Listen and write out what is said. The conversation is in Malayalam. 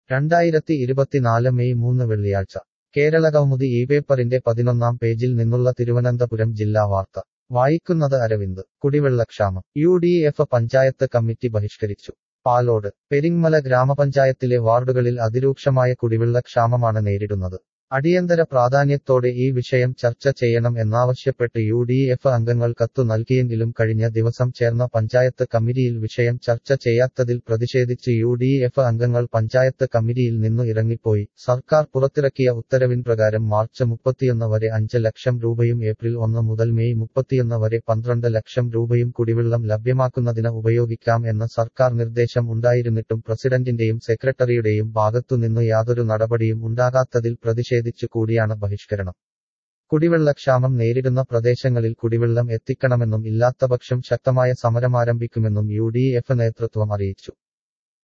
2024 മെയ് 3 വെള്ളിയാഴ്ച കേരളകൗമുദി ഈ പേപ്പറിന്റെ 11-ാം പേജിൽ നിന്നുള്ള തിരുവനന്തപുരം ജില്ലാ വാർത്ത വായിക്കുന്നത് അരവിന്ദ്. കുടിവെള്ളക്ഷാമം UDF പഞ്ചായത്ത് കമ്മിറ്റി ബഹിഷ്കരിച്ചു. പാലോട്. പെരിങ്ങമല ഗ്രാമപഞ്ചായത്തിലെ വാർഡുകളിൽ അതിരൂക്ഷമായ കുടിവെള്ളക്ഷാമമാണ് നേരിടുന്നത്. അടിയന്തര പ്രാധാന്യത്തോടെ ഈ വിഷയം ചർച്ച ചെയ്യണം എന്നാവശ്യപ്പെട്ട് UDF അംഗങ്ങൾ കത്തു നൽകിയെങ്കിലും കഴിഞ്ഞ ദിവസം ചേർന്ന പഞ്ചായത്ത് കമ്മിറ്റിയിൽ വിഷയം ചർച്ച ചെയ്യാത്തതിൽ പ്രതിഷേധിച്ച് UDF അംഗങ്ങൾ പഞ്ചായത്ത് കമ്മിറ്റിയിൽ നിന്നു ഇറങ്ങിപ്പോയി. സർക്കാർ പുറത്തിറക്കിയ ഉത്തരവിൻ പ്രകാരം മാർച്ച് 31 വരെ 5 ലക്ഷം രൂപയും ഏപ്രിൽ 1 മുതൽ മെയ് 31 വരെ 12 ലക്ഷം രൂപയും കുടിവെള്ളം ലഭ്യമാക്കുന്നതിന് ഉപയോഗിക്കാം എന്ന സർക്കാർ നിർദ്ദേശം ഉണ്ടായിരുന്നിട്ടും പ്രസിഡന്റിന്റെയും സെക്രട്ടറിയുടെയും ഭാഗത്തുനിന്നു യാതൊരു നടപടിയും ഉണ്ടാകാത്തതിൽ പ്രതിഷേധിച്ചു കൂടിയാണ് ബഹിഷ്കരണം. കുടിവെള്ളക്ഷാമം നേരിടുന്ന പ്രദേശങ്ങളിൽ കുടിവെള്ളം എത്തിക്കണമെന്നും ഇല്ലാത്തപക്ഷം ശക്തമായ സമരമാരംഭിക്കുമെന്നും UDF നേതൃത്വം അറിയിച്ചു.